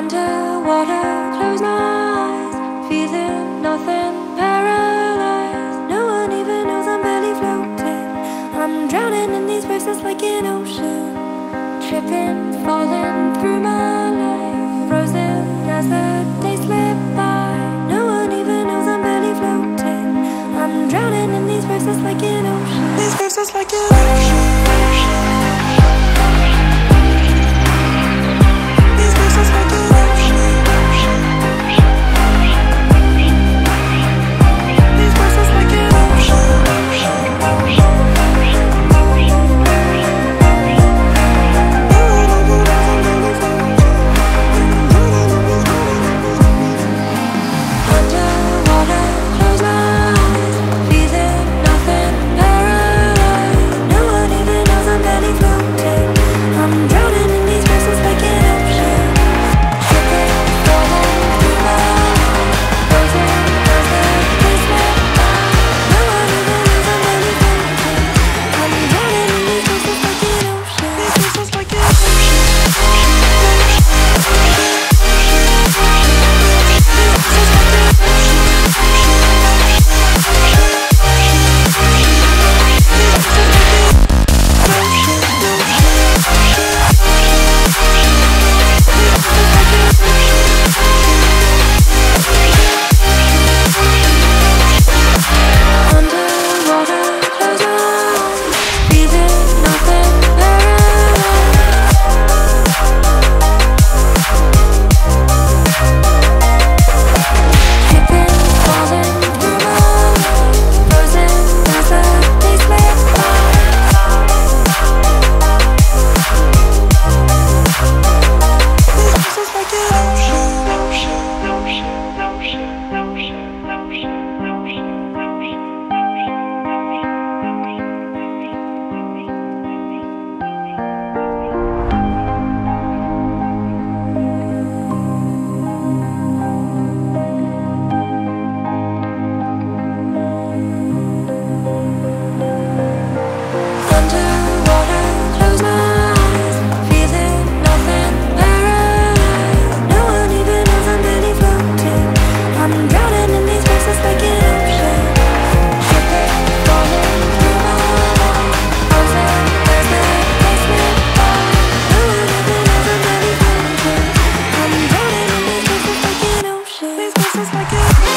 Underwater, close my eyes, feeling nothing, paralyzed. No one even knows I'm barely floating. I'm drowning in these waves, it's like an ocean. Tripping, falling through my life, frozen as the days slip by. No one even knows I'm barely floating. I'm drowning in these waves, it's like an ocean. These waves, it's like an ocean. Just like it.